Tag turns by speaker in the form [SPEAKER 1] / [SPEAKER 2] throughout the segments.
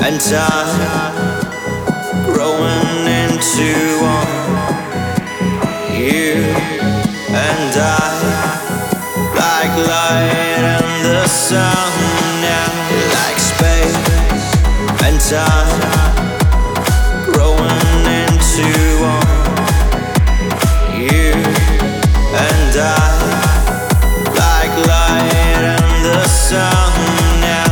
[SPEAKER 1] and time growing into one. You and I, like light and the sun, now like space and time growing into one. You and I, like light and the sun now.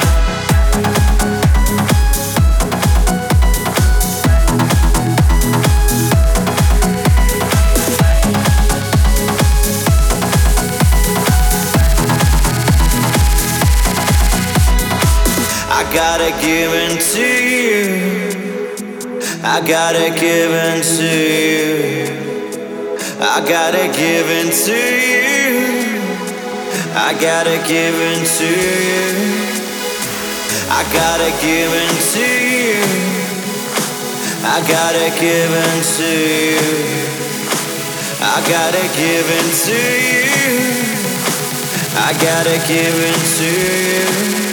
[SPEAKER 1] I gotta give in to you. I gotta give in to you. I gotta give in to you. I gotta give in to you. I gotta give in to you. I gotta give in to you. I gotta give in to you. I gotta give in to you.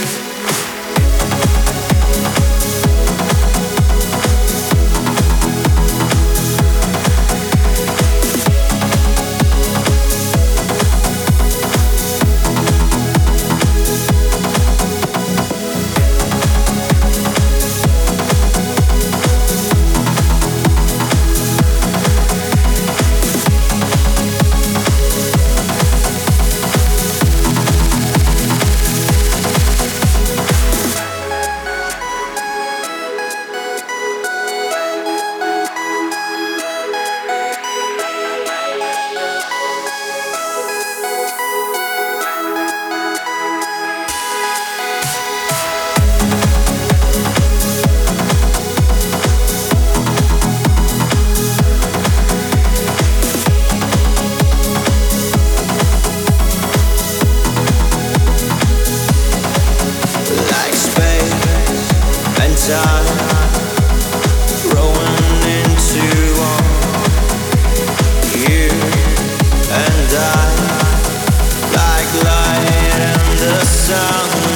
[SPEAKER 1] Time growing into one. You and I, like light and the sun.